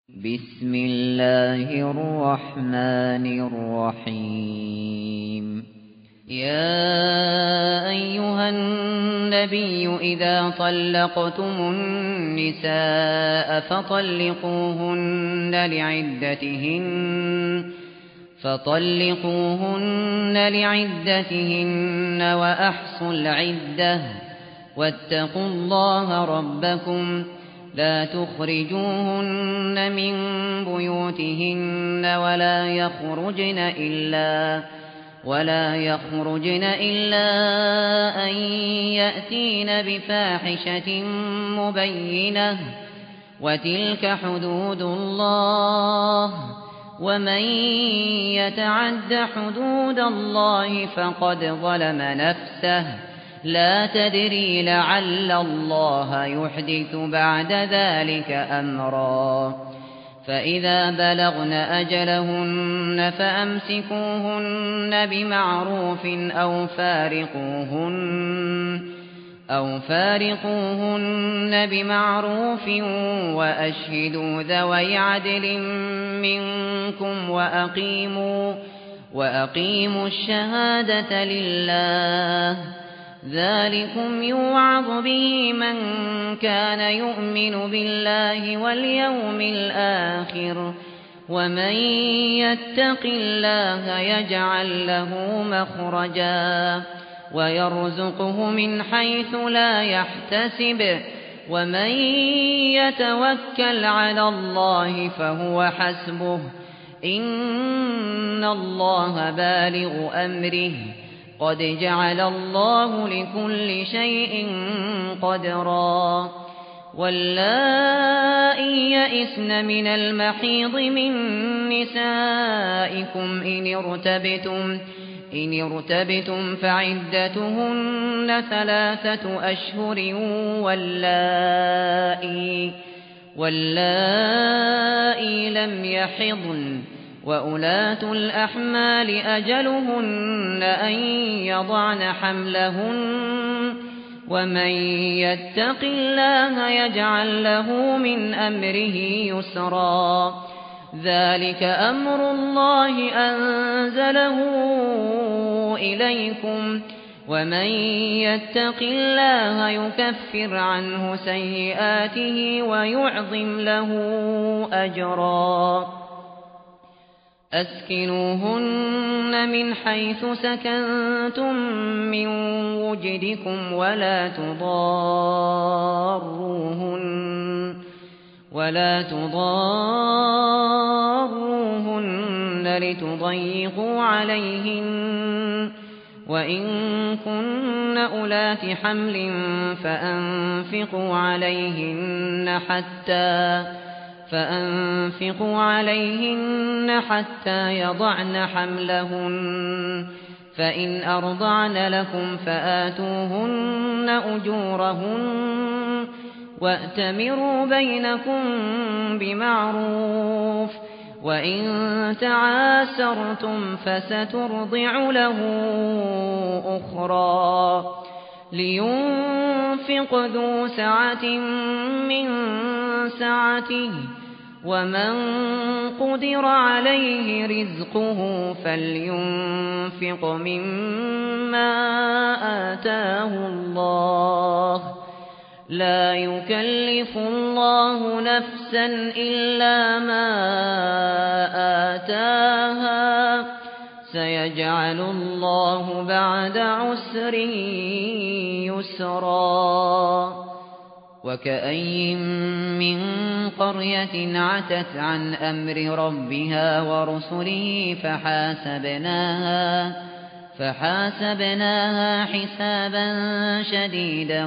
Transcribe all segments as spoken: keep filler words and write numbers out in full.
بسم الله الرحمن الرحيم يا أيها النبي إذا طلقتم النساء فطلقوهن لعدتهن فطلقوهن لعدتهن وأحصوا العدة واتقوا الله ربكم لا تخرجوهن من بيوتهن ولا يخرجن إلا ولا يخرجن إلا أن يأتين بفاحشة مبينة وتلك حدود الله ومن يتعد حدود الله فقد ظلم نفسه لا تدري لعل الله يحدث بعد ذلك أمرا فإذا بلغن أجلهن فأمسكوهن بمعروف أو فارقوهن أو فارقوهن بمعروف وأشهدوا ذوي عدل منكم وأقيموا وأقيموا الشهادة لله ذلكم يوعظ به من كان يؤمن بالله واليوم الآخر ومن يتق الله يجعل له مخرجا ويرزقه من حيث لا يحتسب ومن يتوكل على الله فهو حسبه إن الله بالغ أمره قد جعل الله لكل شيء قدرا واللائي يئسن من المحيض من نسائكم إن ارتبتم إن ارتبتم فعدتهن ثلاثة أشهر واللائي واللائي لم يحضن وأولاة الأحمال أجلهن أن يضعن حملهن ومن يتق الله يجعل له من أمره يسرا ذلك أمر الله أنزله إليكم ومن يتق الله يكفر عنه سيئاته ويعظم له أجرا أسكنوهن من حيث سكنتم من وجدكم ولا تضاروهن ولا تضاروهن لتضيقوا عليهن وإن كن أولات حمل فأنفقوا عليهن حتى فأنفقوا عليهن حتى يضعن حملهن فإن أرضعن لكم فآتوهن أجورهن وأتمروا بينكم بمعروف وإن تعاسرتم فسترضع له أخرى لينفق ذو سعة من سعته ومن قدر عليه رزقه فلينفق مما آتاه الله لا يكلف الله نفسا إلا ما آتاها سيجعل الله بعد عسر يسرا وكأي من قرية عتت عن أمر ربها ورسله فحاسبناها فحاسبناها حسابا شديدا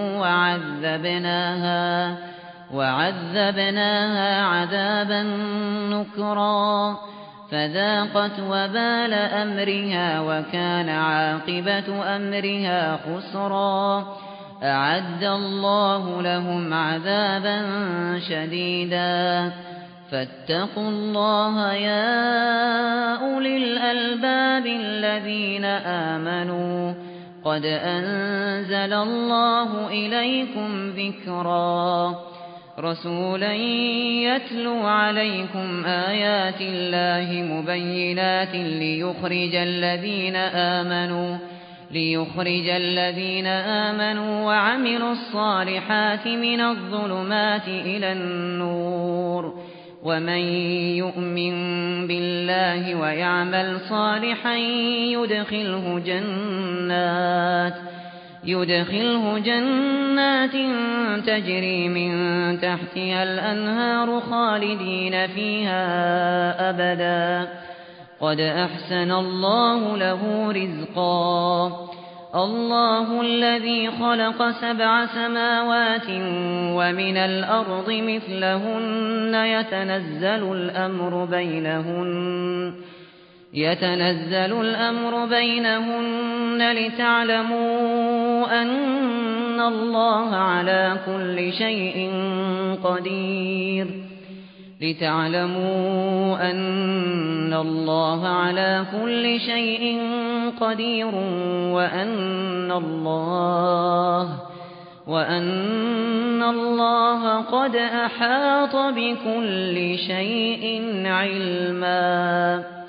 وعذبناها وعذبناها عذابا نكرا فذاقت وبال أمرها وكان عاقبة أمرها خسرا أعد الله لهم عذابا شديدا فاتقوا الله يا أولي الألباب الذين آمنوا قد أنزل الله إليكم ذكرا رسولا يتلو عليكم آيات الله مبينات ليخرج الذين آمنوا ليخرج الذين آمنوا وعملوا الصالحات من الظلمات إلى النور ومن يؤمن بالله ويعمل صالحا يدخله جنات يدخله جنات تجري من تحتها الأنهار خالدين فيها أبدا قد أحسن الله له رزقا الله الذي خلق سبع سماوات ومن الأرض مثلهن يتنزل الأمر بينهن يتنزل الأمر بينهن لتعلموا أن الله على كل شيء قدير لتعلموا أن الله على كل شيء قدير وأن الله وأن الله قد أحاط بكل شيء علما.